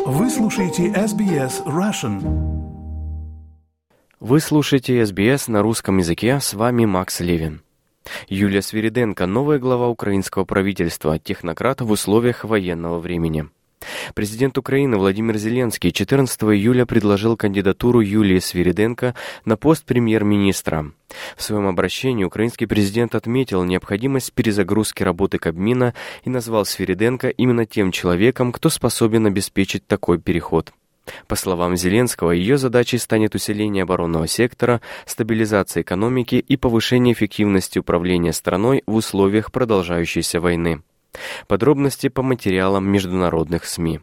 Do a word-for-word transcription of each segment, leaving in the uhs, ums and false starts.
Вы слушаете эс би эс Russian. Вы слушаете эс би эс на русском языке, с вами Макс Левин. Юлия Свириденко, новая глава украинского правительства, технократ в условиях военного времени. Президент Украины Владимир Зеленский четырнадцатого июля предложил кандидатуру Юлии Свириденко на пост премьер-министра. В своем обращении украинский президент отметил необходимость перезагрузки работы Кабмина и назвал Свириденко именно тем человеком, кто способен обеспечить такой переход. По словам Зеленского, ее задачей станет усиление оборонного сектора, стабилизация экономики и повышение эффективности управления страной в условиях продолжающейся войны. Подробности по материалам международных СМИ.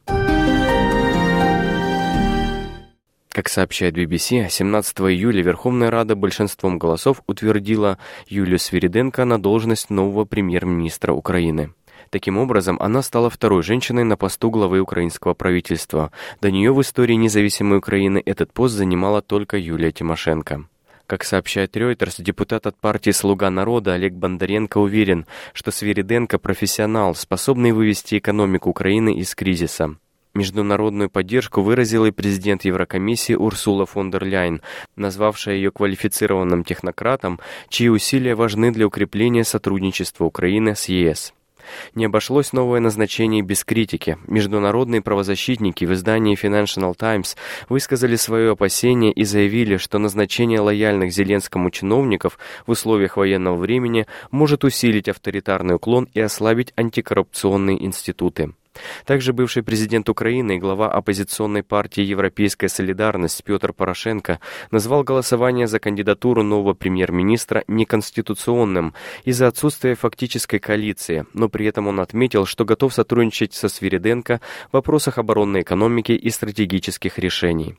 Как сообщает би би си, семнадцатого июля Верховная Рада большинством голосов утвердила Юлию Свириденко на должность нового премьер-министра Украины. Таким образом, она стала второй женщиной на посту главы украинского правительства. До нее в истории независимой Украины этот пост занимала только Юлия Тимошенко. Как сообщает Reuters, депутат от партии «Слуга народа» Олег Бондаренко уверен, что Свириденко – профессионал, способный вывести экономику Украины из кризиса. Международную поддержку выразила и президент Еврокомиссии Урсула фон дер Ляйен, назвавшая ее квалифицированным технократом, чьи усилия важны для укрепления сотрудничества Украины с е эс. Не обошлось новое назначение без критики. Международные правозащитники в издании Financial Times высказали свое опасение и заявили, что назначение лояльных Зеленскому чиновников в условиях военного времени может усилить авторитарный уклон и ослабить антикоррупционные институты. Также бывший президент Украины и глава оппозиционной партии «Европейская солидарность» Петр Порошенко назвал голосование за кандидатуру нового премьер-министра неконституционным из-за отсутствия фактической коалиции, но при этом он отметил, что готов сотрудничать со Свириденко в вопросах оборонной экономики и стратегических решений.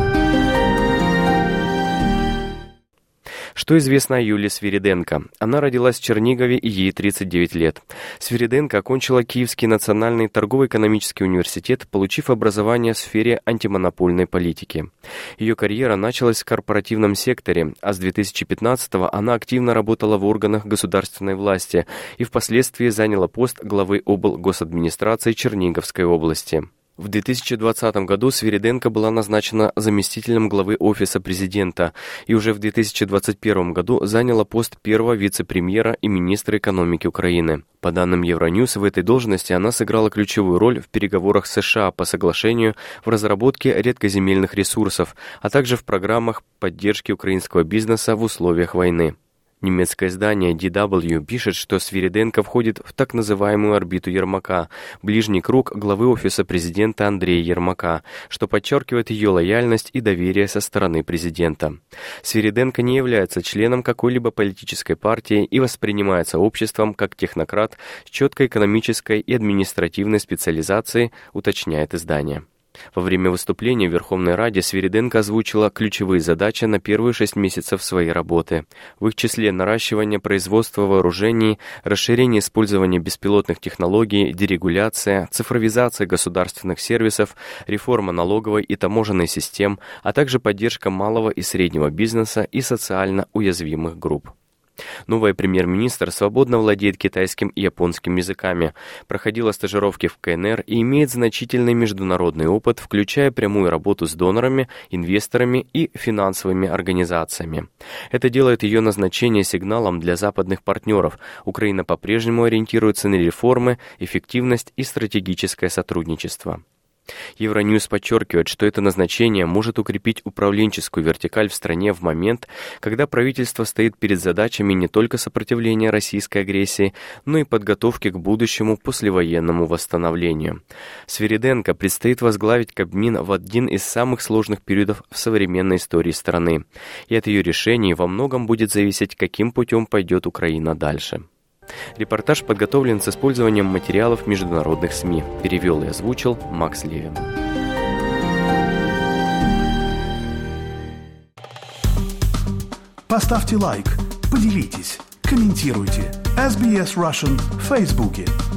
Что известно о Юлии Свириденко? Она родилась в Чернигове, и ей тридцать девять лет. Свириденко окончила Киевский национальный торгово-экономический университет, получив образование в сфере антимонопольной политики. Ее карьера началась в корпоративном секторе, а с две тысячи пятнадцатого она активно работала в органах государственной власти и впоследствии заняла пост главы облгосадминистрации Черниговской области. В две тысячи двадцатом году Свириденко была назначена заместителем главы Офиса президента и уже в две тысячи двадцать первом году заняла пост первого вице-премьера и министра экономики Украины. По данным Евроньюз, в этой должности она сыграла ключевую роль в переговорах с США по соглашению в разработке редкоземельных ресурсов, а также в программах поддержки украинского бизнеса в условиях войны. Немецкое издание ди дабл ю пишет, что Свириденко входит в так называемую орбиту Ермака, ближний круг главы Офиса президента Андрея Ермака, что подчеркивает ее лояльность и доверие со стороны президента. Свириденко не является членом какой-либо политической партии и воспринимается обществом как технократ с четкой экономической и административной специализацией, уточняет издание. Во время выступления в Верховной Раде Свириденко озвучила ключевые задачи на первые шесть месяцев своей работы. В их числе наращивание производства вооружений, расширение использования беспилотных технологий, дерегуляция, цифровизация государственных сервисов, реформа налоговой и таможенной систем, а также поддержка малого и среднего бизнеса и социально уязвимых групп. Новая премьер-министр свободно владеет китайским и японским языками, проходила стажировки в ка эн эр и имеет значительный международный опыт, включая прямую работу с донорами, инвесторами и финансовыми организациями. Это делает ее назначение сигналом для западных партнеров. Украина по-прежнему ориентируется на реформы, эффективность и стратегическое сотрудничество. Евроньюз подчеркивает, что это назначение может укрепить управленческую вертикаль в стране в момент, когда правительство стоит перед задачами не только сопротивления российской агрессии, но и подготовки к будущему послевоенному восстановлению. Свириденко предстоит возглавить Кабмин в один из самых сложных периодов в современной истории страны, и от ее решений во многом будет зависеть, каким путем пойдет Украина дальше. Репортаж подготовлен с использованием материалов международных СМИ. Перевел и озвучил Макс Левин. Поставьте лайк, поделитесь, комментируйте. эс би эс Russian в Фейсбуке.